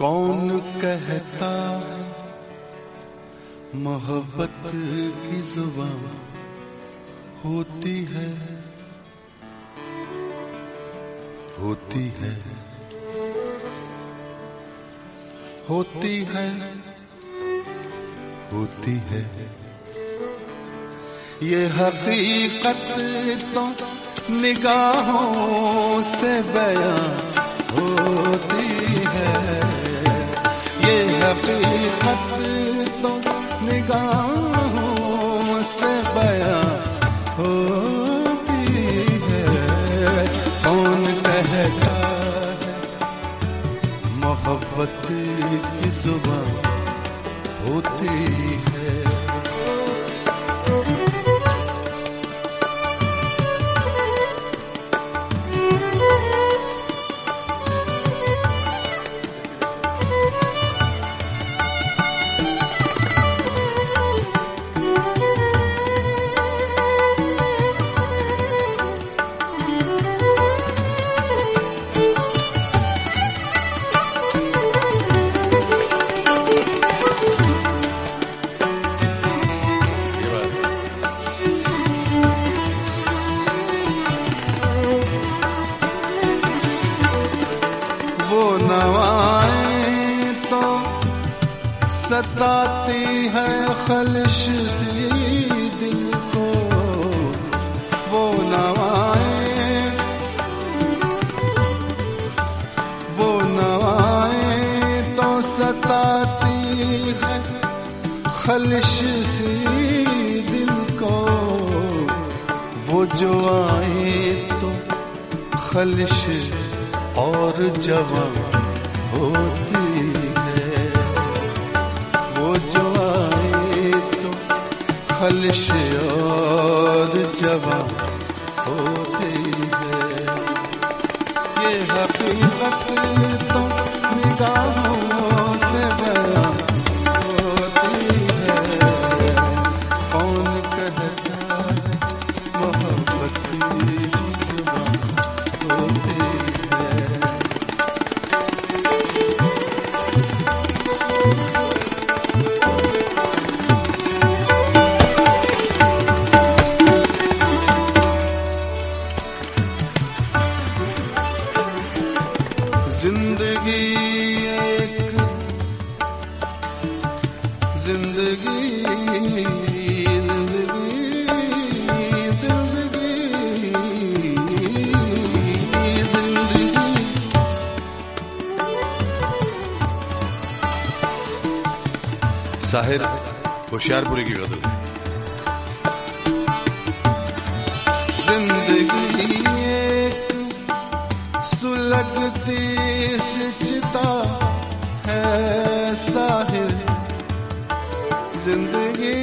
कौन कहता है मोहब्बत की जुबान होती है, होती है, होती है, होती है। ये हकीकत तो निगाहों से बयां होती है, ये हकीकत तो निगाहों से बयां होती है। कौन कहता है मोहब्बत की जुबान होती है। वो नवाएं तो सताती है खलिश सी दिल को, वो नवाएं तो सताती है खलिश सी दिल को, वो जो आए तो खलिश और जवां होती है, वो जो आए तो खलिश और जवां होती है। ये हकीकत तो निगाहों से बयां होती है। कौन कहता है मोहब्बत की जुबान होती है। जिंदगी एक जिंदगी साहिर होशियारपुरी की गजल। जिंदगी सुलगती चिता है साहिर, जिंदगी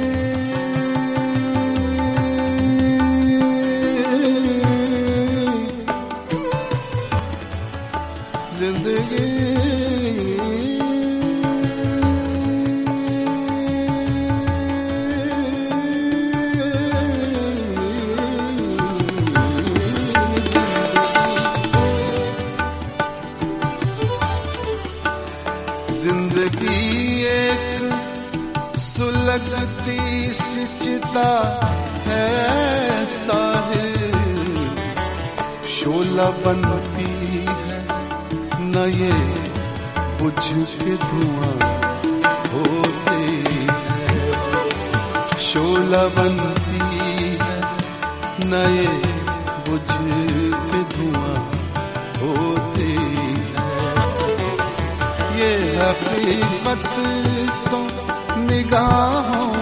जिंदगी जिंदगी एक सुलगती सी चिता है साहिर, शोला बनती है न ये बुझ के धुआं होती है, शोला बनती है न ये बुझ के धुआं होती है। ये हकीकत तो निगाहों